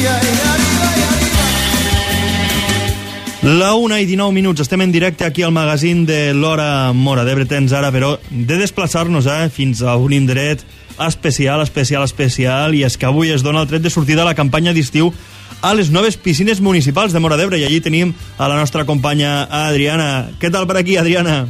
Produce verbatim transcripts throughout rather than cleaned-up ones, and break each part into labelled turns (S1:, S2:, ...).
S1: La una i dinou minuts, estem en directe aquí al magazín de l'Hora Móra d'Ebre. Tens ara, però, de desplaçar-nos eh, fins a un indret especial, especial, especial, i és que avui es dona el tret de sortida a la campanya d'estiu a les noves piscines municipals de Móra d'Ebre, i allí tenim a la nostra companya Adriana. Què tal per aquí, Adriana?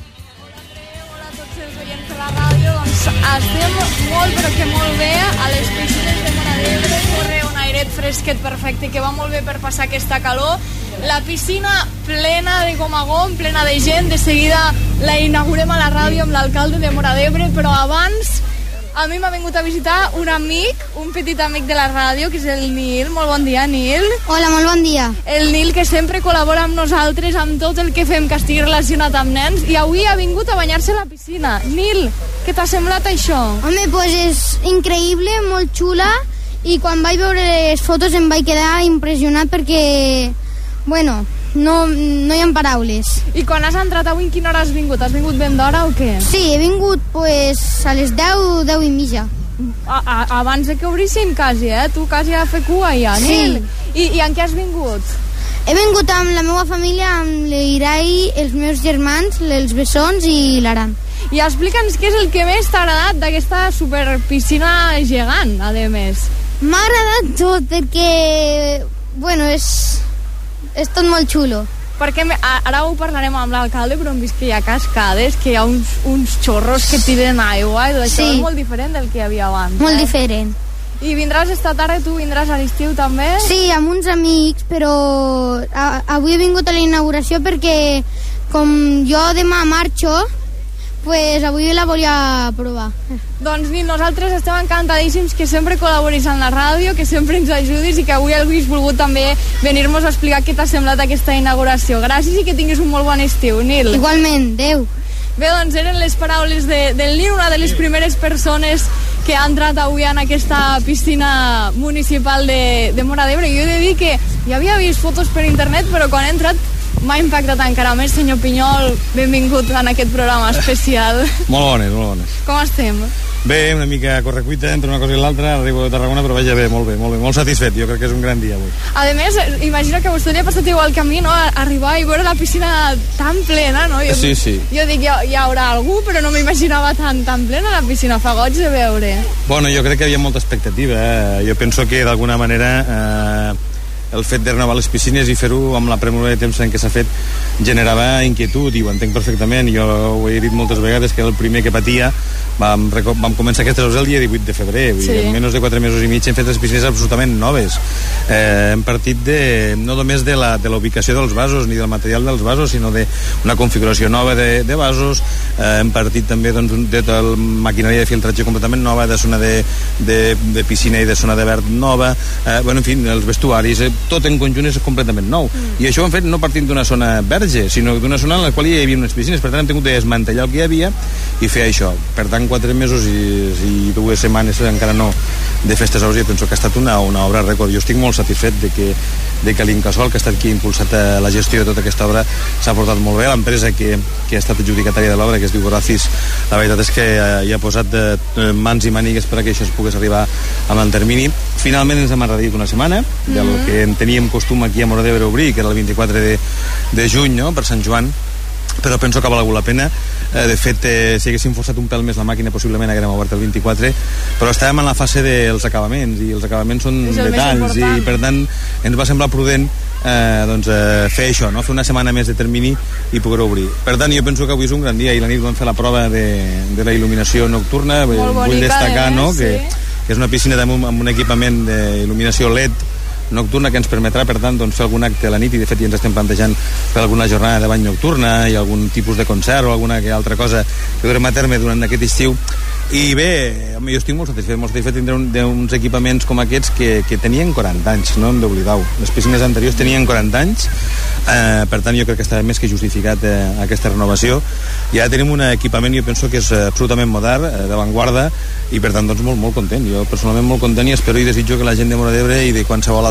S2: Hola a tots els oients de la ràdio. Doncs estem molt, però que molt bé a les piscines de Móra d'Ebre. Corre un airet fresquet perfecte que va molt bé per passar aquesta calor. La piscina plena de gom a gom, plena de gent. De seguida la inaugurem a la ràdio amb l'alcalde de Móra d'Ebre, però abans a mi m'ha vingut a visitar un amic, un petit amic de la ràdio, que és el Nil. Molt bon dia, Nil.
S3: Hola, molt bon dia.
S2: El Nil, que sempre col·labora amb nosaltres amb tot el que fem que estigui relacionat amb nens, i avui ha vingut a banyar-se a la piscina. Nil, què t'ha semblat això?
S3: Home, pues és increïble, molt xula, i quan vaig veure les fotos em vaig quedar impressionat perquè, bueno, no, no hi ha paraules.
S2: I quan has entrat avui, en quina hora has vingut? Has vingut ben d'hora o què?
S3: Sí, he vingut pues, a les deu, deu i mitja.
S2: A, a, abans de que obríssim quasi, eh? Tu quasi a fer cua ja, Nil.
S3: Sí.
S2: I, I en què has vingut?
S3: He vingut amb la meva família, amb l'Irai, els meus germans, els bessons i l'Aran.
S2: I explica'ns què és el que més t'ha agradat d'aquesta superpiscina gegant, a més.
S3: M'ha agradat tot perquè, bueno, és... és tot molt xulo.
S2: Perquè ara ho parlarem amb l'alcalde, però hem vist que hi ha cascades, que hi ha uns, uns xorros que tiren aigua, i això sí. És molt diferent del que hi havia abans.
S3: Molt
S2: eh?
S3: diferent.
S2: I vindràs esta tarda, tu vindràs a l'estiu també?
S3: Sí, amb uns amics, però a, avui he vingut a la inauguració perquè com jo demà marxo, pues avui la volia provar.
S2: Doncs Nil, nosaltres estem encantadíssims que sempre col·laboris en la ràdio, que sempre ens ajudis i que avui haguis volgut també venir-nos a explicar què t'ha semblat aquesta inauguració. Gràcies i que tinguis un molt bon estiu, Nil.
S3: Igualment, adeu.
S2: Bé, doncs eren les paraules de, del Nil, una de les primeres persones que ha entrat avui en aquesta piscina municipal de, de Móra d'Ebre. Jo he de dir que ja havia vist fotos per internet, però quan he entrat m'ha impactat encara més. Senyor Pinyol, benvingut en aquest programa especial.
S4: Molt bones, molt bones.
S2: Com estem?
S4: Bé, una mica correcuita entre una cosa i l'altra, arribo de Tarragona, però vaja, bé, molt bé, molt bé, molt satisfet. Jo crec que és un gran dia avui.
S2: A més, imagina que a vostè li ha passat igual que a mi, no? Arribar i veure la piscina tan plena, no? Jo,
S4: sí, sí.
S2: Jo dic, hi, hi haurà algú, però no m'imaginava tan, tan plena la piscina. Fa goig de veure.
S4: Bueno, jo crec que hi havia molta expectativa. Eh? Jo penso que d'alguna manera... Eh, el fet de renovar les piscines i fer-ho amb la premura de temps en què s'ha fet generava inquietud, i ho entenc perfectament. Jo ho he dit moltes vegades, que el primer que patia vam, vam començar aquestes obres el dia divuit de febrer, vull dir, en menys de quatre mesos i mig hem fet les piscines absolutament noves. Eh, hem partit de, no només de la, de la ubicació dels vasos ni del material dels vasos, sinó d'una configuració nova de, de vasos. Eh, hem partit també doncs, de tota la maquinària de filtratge completament nova, de zona de, de, de piscina i de zona de verd nova, eh, bueno, en fi, els vestuaris, eh, tot en conjunt és completament nou. Mm. I això ho hem fet no partint d'una zona verge, sinó d'una zona en la qual hi havia unes piscines. Per tant, hem tingut de desmantellar el que hi havia i fer això. Per tant, quatre mesos i, i dues setmanes encara no de festes aus, jo penso que ha estat una, una obra rècord. Jo estic molt satisfet de que, de que l'Incasòl, que ha estat qui ha impulsat la gestió de tota aquesta obra, s'ha portat molt bé. L'empresa que, que ha estat adjudicatària de l'obra, que es diu Horacis, la veritat és que hi ha posat eh, mans i mànigues per a que això es pogués arribar amb el termini. Finalment ens hem enredit una setmana del mm-hmm. que teníem costum aquí a Móra d'Ebre obrir, que era el vint-i-quatre de, de juny, no?, per Sant Joan, però penso que ha valgut la pena. Eh, de fet, eh, si haguéssim forçat un pèl més la màquina, possiblement haguérem obert el vint-i-quatre, però estàvem en la fase dels acabaments, i els acabaments són detalls, i per tant ens va semblar prudent eh, doncs, eh, fer això, no?, fer una setmana més de termini i poder obrir. Per tant, jo penso que avui és un gran dia, i la nit vam fer la prova de, de la il·luminació nocturna.
S2: Molt
S4: vull
S2: bonica,
S4: destacar,
S2: eh?
S4: no?,
S2: Sí.
S4: que, que és una piscina amb un, amb un equipament d'il·luminació L E D nocturna que ens permetrà, per tant, doncs, fer algun acte a la nit, i de fet ja ens estem plantejant fer alguna jornada de bany nocturna i algun tipus de concert o alguna altra cosa que durem a terme durant aquest estiu. I bé, jo estic molt satisfet, molt satisfet tindre un, uns equipaments com aquests que, que tenien quaranta anys, no hem d'oblidar-ho. Les piscines anteriors tenien quaranta anys, eh, per tant jo crec que està més que justificat eh, aquesta renovació. I ara tenim un equipament, jo penso que és absolutament modern, eh, d'avantguarda, i per tant doncs molt, molt content. Jo personalment molt content, i espero i desitjo que la gent de Móra d'Ebre i de qualsevol altre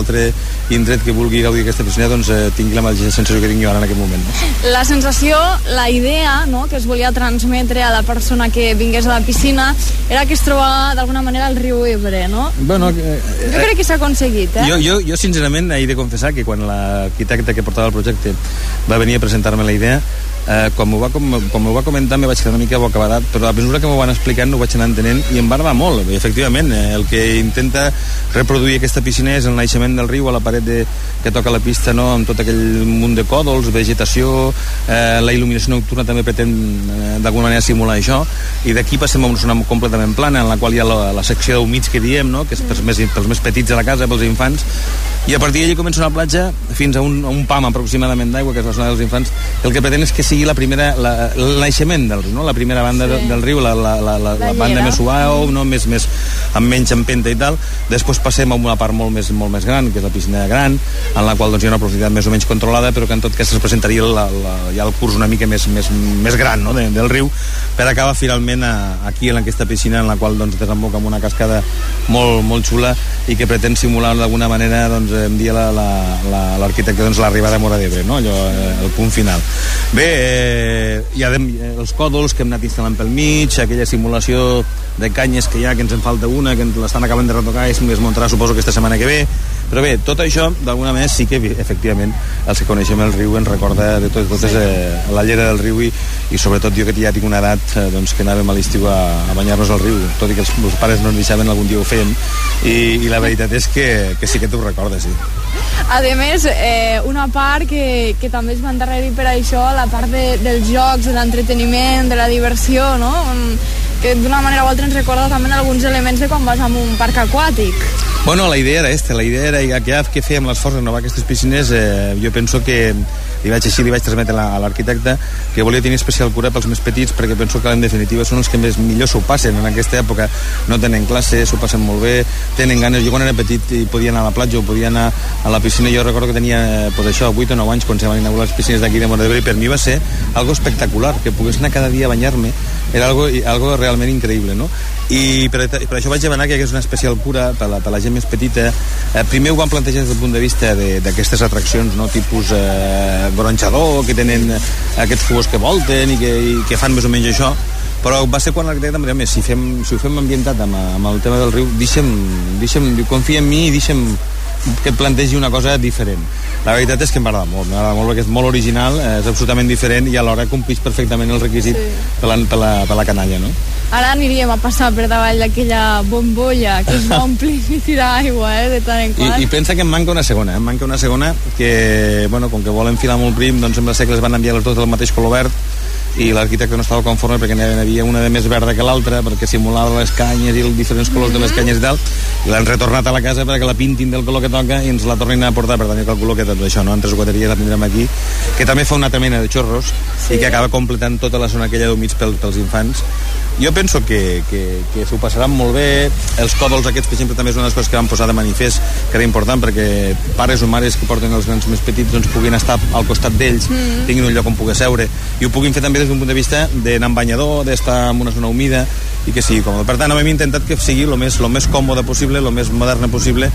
S4: altre indret que vulgui gaudir d'aquesta piscina doncs eh, tingui la mateixa sensació que tinc jo ara en aquest moment. No?
S2: La sensació, la idea, no?, que es volia transmetre a la persona que vingués a la piscina era que es trobava d'alguna manera al riu Ebre, no?
S4: Bueno, eh,
S2: jo crec que s'ha aconseguit, eh?
S4: Jo, jo, jo sincerament he de confessar que quan l'arquitecte que portava el projecte va venir a presentar-me la idea, eh, quan m'ho va, com, quan m'ho va comentar me vaig quedar una mica bocabadat, però a mesura que m'ho van explicant ho vaig anar entenent i em va agradar molt. I, efectivament, eh, el que intenta reproduir aquesta piscina és el naixement del riu a la paret de, que toca la pista, no?, amb tot aquell munt de còdols, vegetació, eh, la il·luminació nocturna també pretén eh, d'alguna manera simular això, i d'aquí passem a una zona completament plana en la qual hi ha la, la secció d'humits que diem, no?, que és pels més, pels més petits de la casa, pels infants, i a partir d'allí comença una platja fins a un, a un pam aproximadament d'aigua, que és la zona dels infants. El que pretén és que sigui la primera, la, el naixement del riu, no?, la primera banda sí. del riu, la, la, la, la, la banda més suau, no?, més, més, amb menys empenta i tal. Després passem a una part molt més, molt més gran, que és la piscina gran, en la qual doncs, hi ha una profunditat més o menys controlada, però que en tot cas es presentaria la, la, ja el curs una mica més, més, més gran, no?, de, del riu, per acabar finalment a, aquí en aquesta piscina en la qual doncs, desemboca amb una cascada molt, molt xula i que pretén simular d'alguna manera, doncs, em dia l'arquitecte la, la, doncs, l'arribada a Móra d'Ebre, no?, allò, el punt final. Bé, eh, hi ha de, els còdols que hem anat instal·lant pel mig, aquella simulació de canyes que hi ha, que ens en falta una, que l'estan acabant de retocar i es muntarà, suposo, aquesta setmana que ve. Però bé, tot això, d'alguna manera, sí que, efectivament, els que coneixem el riu ens recorda de tot, totes eh, la llera del riu i, i sobretot jo que ja tinc una edat eh, doncs, que anàvem a l'estiu a, a banyar-nos al riu, tot i que els meus pares no ens deixaven, algun dia ho fèiem, i, i la veritat és que, que sí que t'ho recordes, sí.
S2: A més, eh, una part que, que també es va endarrerir per això, la part de, dels jocs, de l'entreteniment, de la diversió, no?, que d'una manera o altra ens recorda també alguns elements de quan vas a un parc aquàtic.
S4: Bueno, la idea era esta, la idea era que ja que fèiem l'esforç de renovar aquestes piscines, eh, jo penso que li vaig així, li vaig transmetre a l'arquitecte que volia tenir especial cura pels més petits, perquè penso que en definitiva són els que més millor s'ho passen en aquesta època, no tenen classe, s'ho passen molt bé, tenen ganes. Jo quan era petit i podia anar a la platja o podia anar a la piscina, jo recordo que tenia pues això, vuit o nou anys quan se van inaugurar les piscines d'aquí de Móra d'Ebre, i per mi va ser algo espectacular, que pogués anar cada dia a banyar-me, era algo, algo realment increïble, no? I per, per això vaig demanar que hi hagués una especial cura per la, per la gent més petita. Eh, primer ho van plantejar des del punt de vista d'aquestes atraccions, no?, tipus eh, gronxador, que tenen aquests cubos que volten i que, i que fan més o menys això, però va ser quan l'arquitecte em deia, si, fem, si ho fem ambientat amb, amb el tema del riu, deixa'm, deixa'm, confia en mi i deixa'm que et plantegi una cosa diferent. La veritat és que em va agradar molt, m'agrada molt perquè és molt original, és absolutament diferent i alhora complís perfectament el requisit sí. per, la, per, la, per la canalla, no?
S2: Ara aniríem a passar per davall d'aquella bombolla que es va omplir i tirar aigua, eh, de tant en quant.
S4: I, I pensa que em manca una segona, eh? em manca una segona que, bueno, com que volen filar molt prim, doncs sembla ser que les van enviar les dues del mateix color verd, i l'arquitecte no estava conforme perquè n'hi havia una de més verda que l'altra perquè simulava les canyes i els diferents colors mm -hmm. de les canyes i tal, i l'han retornat a la casa perquè la pintin del color que toca i ens la tornin a portar. Per tant, jo calculo que tot això, no? En tres guateries la tindrem aquí, que també fa una altra mena de xorros sí. i que acaba completant tota la zona aquella d'humits pels, pels infants. Jo penso que, que, que s'ho passaran molt bé. Els còdols aquests, per exemple, també és una de les coses que van posar de manifest, que era important perquè pares o mares que porten els nens més petits doncs puguin estar al costat d'ells, mm. tinguin un lloc on poder seure, i ho puguin fer també des d'un punt de vista d'anar en banyador, d'estar en una zona humida i que sigui còmode. Per tant, hem intentat que sigui el més, lo més còmode possible, el més moderna possible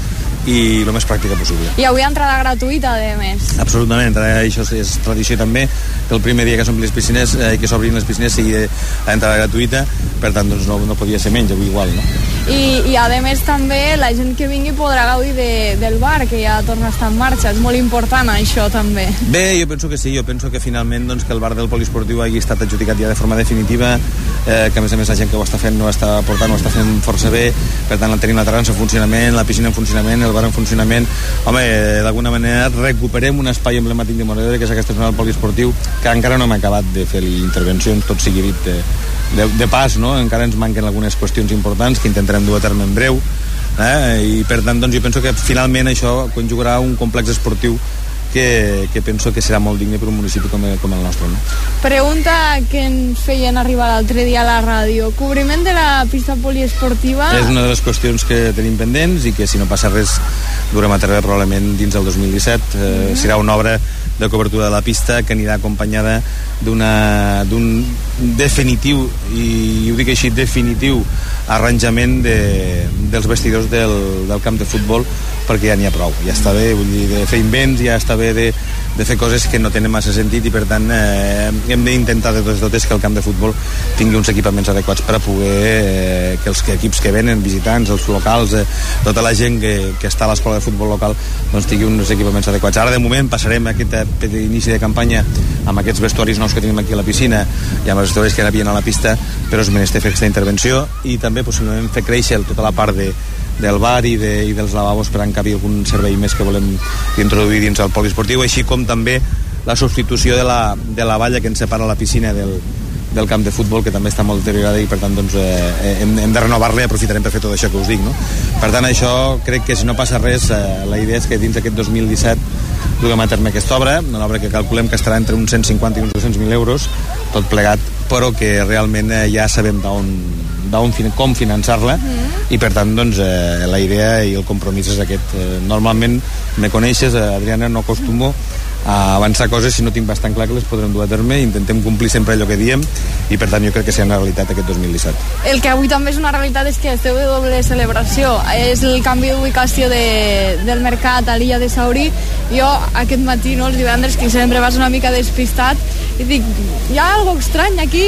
S4: i el més pràctica possible.
S2: I avui entrada gratuïta, a més.
S4: Absolutament, entrada, això és tradició també, que el primer dia que s'omplin les piscines i eh, que s'obrin les piscines sigui entrada gratuïta, per tant, doncs no, no podia ser menys, avui igual, no?
S2: I, i a més també la gent que vingui podrà gaudir de, del bar, que ja torna a estar en marxa. És molt important això també.
S4: Bé, jo penso que sí, jo penso que finalment doncs, que el bar del poliesportiu hagi estat adjudicat ja de forma definitiva, eh, que a més a més la gent que ho està fent no ho està portant, ho està fent força bé, per tant tenim la terrassa en funcionament, la piscina en funcionament, el bar en funcionament. Home, eh, d'alguna manera recuperem un espai emblemàtic de Móra d'Ebre, que és aquesta zona del poliesportiu, que encara no hem acabat de fer intervencions, tot sigui dit de, de, de pas, no? Encara ens manquen algunes qüestions importants que intentarem dur a terme en breu, eh? I per tant doncs, jo penso que finalment això conjugarà un complex esportiu que, que penso que serà molt digne per un municipi com, com el nostre, no?
S2: Pregunta que ens feien arribar l'altre dia a la ràdio. Cobriment de la pista poliesportiva...
S4: És una de les qüestions que tenim pendents i que si no passa res durem a terme probablement dins del dos mil disset. Eh, mm-hmm. Serà una obra de cobertura de la pista que anirà acompanyada d'una d'un definitiu, i ho dic així, definitiu arranjament de, dels vestidors del, del camp de futbol, perquè ja n'hi ha prou, ja està bé, vull dir, de fer invents, ja està bé de, de fer coses que no tenen massa sentit, i per tant eh, hem d'intentar de totes totes que el camp de futbol tingui uns equipaments adequats per a poder eh, que els que equips que venen, visitants, els locals, eh, tota la gent que, que està a l'escola de futbol local, doncs tingui uns equipaments adequats. Ara de moment passarem aquest inici de campanya amb aquests vestuaris nous que tenim aquí a la piscina i amb els vestuaris que havien a la pista, però és menester fer aquesta intervenció i també possiblement fer créixer tota la part de del bar i, de, i dels lavabos per encabir algun servei més que volem introduir dins el poliesportiu, així com també la substitució de la, de la valla que ens separa la piscina del, del camp de futbol, que també està molt deteriorada i per tant doncs, eh, hem, hem de renovar-la i aprofitarem per fer tot això que us dic, no? Per tant, això crec que si no passa res, eh, la idea és que dins d'aquest dos mil disset duguem a terme aquesta obra, una obra que calculem que estarà entre uns cent cinquanta i uns dos-cents mil euros, tot plegat, però que realment eh, ja sabem d'on d'on, com finançar-la, mm. i per tant doncs, eh, la idea i el compromís és aquest. Eh, normalment me coneixes, eh, Adriana, no acostumo a avançar coses si no tinc bastant clar que les podrem dur a terme, intentem complir sempre allò que diem, i per tant jo crec que serà una realitat aquest dos mil disset.
S2: El que avui també és una realitat és que esteu de doble celebració, és el canvi d'ubicació de, del mercat a l'illa de Saurí. Jo aquest matí, no, els divendres, que sempre vas una mica despistat, i dic, hi ha algo estrany aquí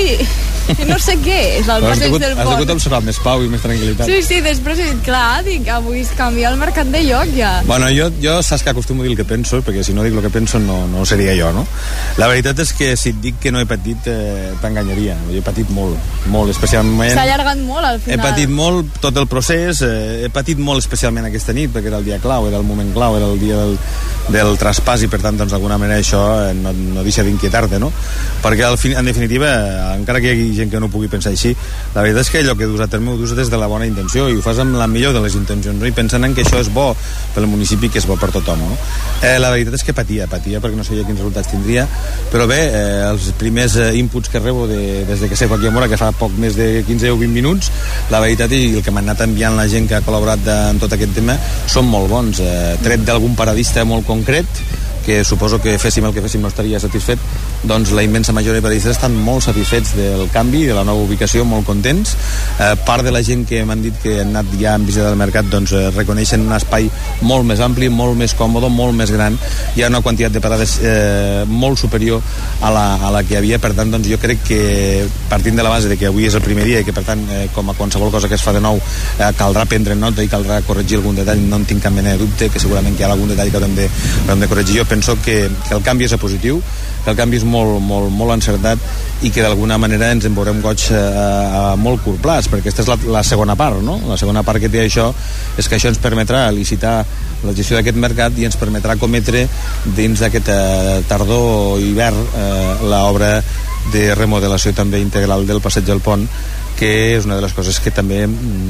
S2: i no sé què és el passeig del pont.
S4: Has hagut observar més pau i més tranquil·litat.
S2: Sí, sí, després he dit, clar, dic, avui es canvia el mercat de lloc ja.
S4: Bueno, jo, jo saps que acostumo a dir el que penso, perquè si no dic el que penso no, no seria jo, no? La veritat és que si et dic que no he patit, eh, t'enganyaria. Jo he patit molt, molt, especialment...
S2: S'ha allargat molt al final.
S4: He patit molt tot el procés, eh, he patit molt especialment aquesta nit, perquè era el dia clau, era el moment clau, era el dia del, del traspàs, i per tant, doncs, d'alguna manera això eh, no, no deixa d'inquietar-te, no? Perquè al fin, en definitiva, encara que hi hagi gent que no pugui pensar així, la veritat és que allò que dus a terme ho dus des de la bona intenció i ho fas amb la millor de les intencions, no? I pensant en que això és bo pel municipi, que és bo per tothom, no? Eh, la veritat és que patia, patia perquè no sabia quins resultats tindria, però bé, eh, els primers eh, inputs que rebo de, des de que sé aquí a Mora, que fa poc més de quinze o vint minuts, la veritat, i el que m'ha anat enviant la gent que ha col·laborat de, en tot aquest tema, són molt bons, eh, tret d'algun paradista molt concret, que suposo que féssim el que féssim no estaria satisfet, doncs la immensa majoria de periodistes estan molt satisfets del canvi, de la nova ubicació, molt contents. Eh, part de la gent que m'han dit que han anat ja en visita del mercat, doncs eh, reconeixen un espai molt més ampli, molt més còmode, molt més gran. Hi ha una quantitat de parades eh, molt superior a la, a la que hi havia, per tant, doncs jo crec que partint de la base de que avui és el primer dia i que per tant, eh, com a qualsevol cosa que es fa de nou, eh, caldrà prendre nota i caldrà corregir algun detall, no en tinc cap mena de dubte, que segurament que hi ha algun detall que haurem de, haurem de corregir. Jo penso que, que el canvi és positiu, que el canvi és molt, molt, molt encertat i que d'alguna manera ens en veurem goig a, a molt curt plaç, perquè aquesta és la, la segona part, no? La segona part que té això és que això ens permetrà licitar la gestió d'aquest mercat i ens permetrà cometre dins d'aquest eh, tardor o hivern eh, l'obra de remodelació també integral del passeig del pont, que és una de les coses que també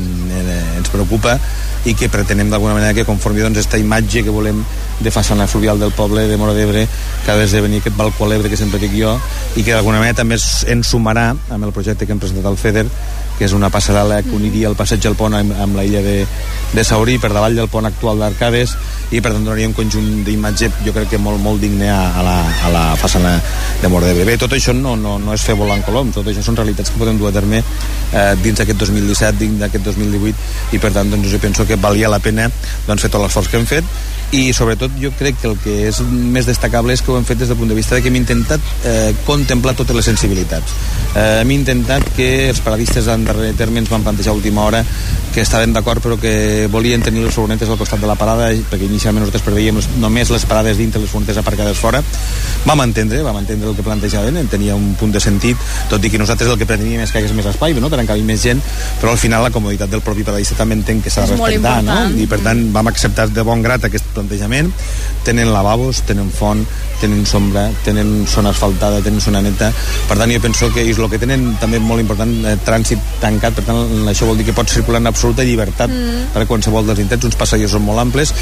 S4: mm, ens preocupa i que pretenem d'alguna manera que conformi doncs aquesta imatge que volem de façana fluvial del poble de Móra d'Ebre, que ha d'esdevenir aquest balcó a l'Ebre que sempre dic jo, i que d'alguna manera també ens sumarà amb el projecte que hem presentat al FEDER, que és una passarel·la que uniria el passeig del pont amb, amb la illa de, de Saurí per davall del pont actual d'Arcades, i per tant donaria un conjunt d'imatge jo crec que molt, molt digne a, a, la, a la façana de Móra d'Ebre. Bé, tot això no, no, no és fer volant coloms, tot això són realitats que podem dur a terme eh, dins d'aquest dos mil disset, dins d'aquest dos mil divuit, i per tant doncs, jo penso que valia la pena doncs, fer tot l'esforç que hem fet, i sobretot jo crec que el que és més destacable és que ho hem fet des del punt de vista de que hem intentat eh, contemplar totes les sensibilitats. Eh, hem intentat que els paradistes en darrer terme ens van plantejar a última hora que estaven d'acord però que volien tenir les furgonetes al costat de la parada, perquè inicialment nosaltres preveiem només les parades dintre, les furgonetes aparcades fora. Vam entendre, vam entendre el que plantejaven, tenia un punt de sentit, tot i que nosaltres el que preteníem és que hi hagués més espai, no? Per encabir més gent, però al final la comoditat del propi paradista també entenc que s'ha de respectar, no? I per tant vam acceptar de bon grat aquest plantejament. Tenen lavabos, tenen font, tenen sombra, tenen zona asfaltada, tenen zona neta, per tant jo penso que és el que tenen també molt important, eh, trànsit tancat, per tant això vol dir que pots circular en absoluta llibertat mm. per a qualsevol dels intents, uns passadissos molt amples i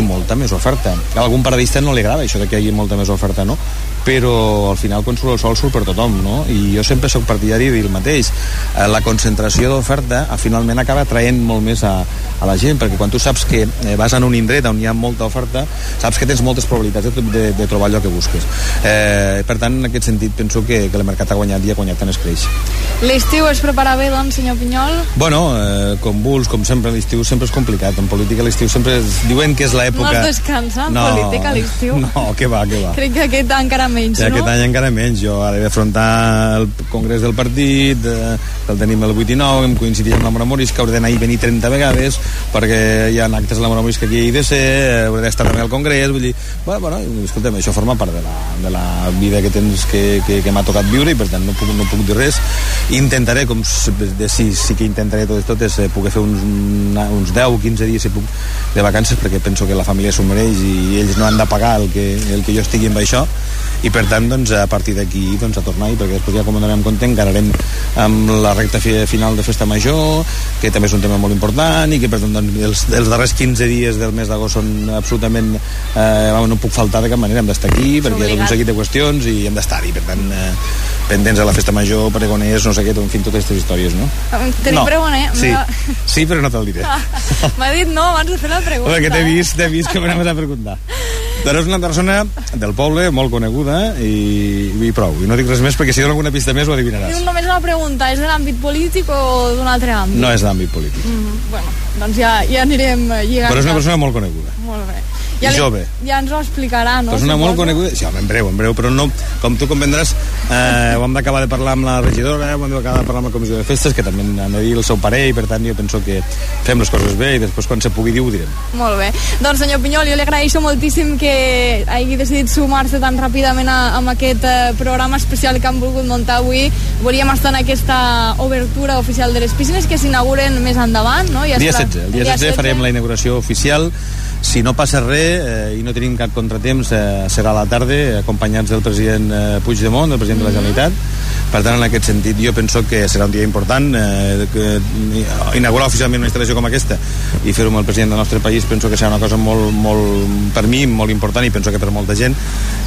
S4: molta més oferta. A algun paradista no li agrada això de que hi hagi molta més oferta, no? Però al final quan surt el sol surt per tothom, no? I jo sempre sóc partidari de dir el mateix. Eh, la concentració d'oferta eh, finalment acaba atraient molt més a, a la gent, perquè quan tu saps que eh, vas en un indret on hi ha molta oferta, saps que tens moltes probabilitats de, de, de trobar allò que busques. Eh, per tant, en aquest sentit, penso que, que el mercat ha guanyat i ha guanyat tant es creix.
S2: L'estiu es prepara bé, doncs, senyor Pinyol?
S4: Bueno, eh, com vols, com sempre, l'estiu sempre és complicat. En política l'estiu sempre es, diuen que és l'època...
S2: No es descansa en no, política l'estiu?
S4: No, que va, que va.
S2: Crec que aquest encara menys,
S4: ja,
S2: no?
S4: Aquest any encara menys. Jo ara he d'afrontar el congrés del partit, eh, que el tenim el vuit i nou, em coincideix amb la Mora Moris, que hauré d'anar i venir trenta vegades, perquè hi ha actes a la Mora Moris que aquí hi he de ser, hauré d'estar també al congrés, vull dir... Bueno, bueno, escolta'm, això forma part de la, de la vida que tens, que, que, que m'ha tocat viure, i per tant no puc, no puc dir res. Intentaré, com de, sí, sí que intentaré tot, tot és poder fer uns, uns deu o quinze dies si puc, de vacances, perquè penso que la família s'ho mereix i ells no han de pagar el que, el que jo estigui amb això, i per tant doncs, a partir d'aquí doncs, a tornar-hi, perquè després ja com anarem compte encararem amb la recta final de festa major, que també és un tema molt important, i que per tant doncs, els, els darrers quinze dies del mes d'agost són absolutament eh, no puc faltar de cap manera, hem d'estar aquí perquè hi ha un seguit de qüestions i hem d'estar-hi, per tant eh, pendents a la festa major, pregoners, no sé què, en fi, totes aquestes històries, no?
S2: Tenim
S4: no.
S2: pregoner?
S4: Sí. Sí, però no te'l diré.
S2: Ah, m'ha dit no abans de fer la pregunta.
S4: Perquè t'he vist, t'he vist que m'anaves a preguntar. Però és una persona del poble, molt coneguda, i, i prou. I no dic res més, perquè si dono alguna pista més ho adivinaràs.
S2: I només una pregunta, és de l'àmbit polític o d'un altre àmbit?
S4: No és d'àmbit polític.
S2: Mm -hmm. Bueno, doncs ja, ja anirem lligant.
S4: Però és una persona molt coneguda.
S2: Molt bé.
S4: Ja, li,
S2: jove. Ja ens ho explicarà, no?
S4: És una molt coneguda... Sí, home, en breu, en breu, però no, com tu comprendràs, eh, ho hem d'acabar de parlar amb la regidora, ho hem d'acabar de parlar amb la comissió de festes, que també han de dir el seu parer, i per tant jo penso que fem les coses bé i després quan se pugui dir ho direm.
S2: Molt bé. Doncs senyor Pinyol, jo li agraeixo moltíssim que hagi decidit sumar-se tan ràpidament a, a aquest eh, programa especial que han volgut muntar avui. Volíem estar en aquesta obertura oficial de les piscines que s'inauguren més endavant, no? Ja
S4: el dia setze. El dia setze farem la inauguració oficial. Si no passa res eh, i no tenim cap contratemps, eh, serà a la tarda, acompanyats del president eh, Puigdemont, del president de la Generalitat. Per tant, en aquest sentit, jo penso que serà un dia important. Eh, que inaugurar oficialment una instal·lació com aquesta i fer-ho amb el president del nostre país penso que serà una cosa molt, molt, per mi, molt important, i penso que per molta gent.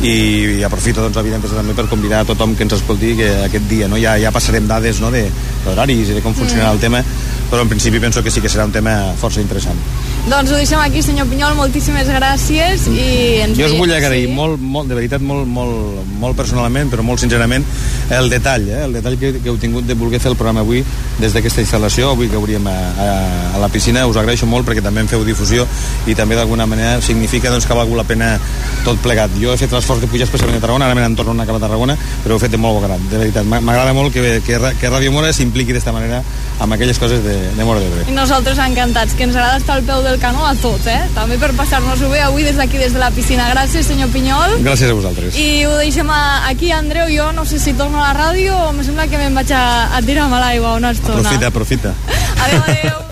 S4: I, i aprofito, doncs, evidentment, també per convidar a tothom que ens escolti que aquest dia, no? ja, ja passarem dades, no?, de d'horaris i de com funcionarà mm. el tema, però en principi penso que sí que serà un tema força interessant.
S2: Doncs ho deixem aquí, senyor Pinyol, moltíssimes gràcies i ens
S4: jo us vull agrair sí. molt, molt, de veritat, molt, molt, molt personalment, però molt sincerament, el detall, eh? el detall que, que heu tingut de voler fer el programa avui des d'aquesta instal·lació, avui que hauríem a, a, a la piscina. Us agraeixo molt perquè també en feu difusió i també d'alguna manera significa doncs, que ha valgut la pena tot plegat. Jo he fet l'esforç de pujar especialment a Tarragona, ara me n'en torno a cap a Tarragona, però ho he fet de molt bon grat, de veritat. M'agrada molt que, que, que Ràdio Mora s'impliqui d'esta manera amb aquelles coses de, de Móra d'Ebre.
S2: I nosaltres encantats, que ens agrada estar al peu del canó a tots, eh? També per passar-nos-ho bé avui des d'aquí, des de la piscina. Gràcies, senyor Pinyol.
S4: Gràcies a vosaltres.
S2: I ho deixem aquí, Andreu. Jo no sé si torno a la ràdio o em sembla que me'n vaig a, a tirar a l'aigua una estona.
S4: Aprofita, aprofita.
S2: Adéu, adéu.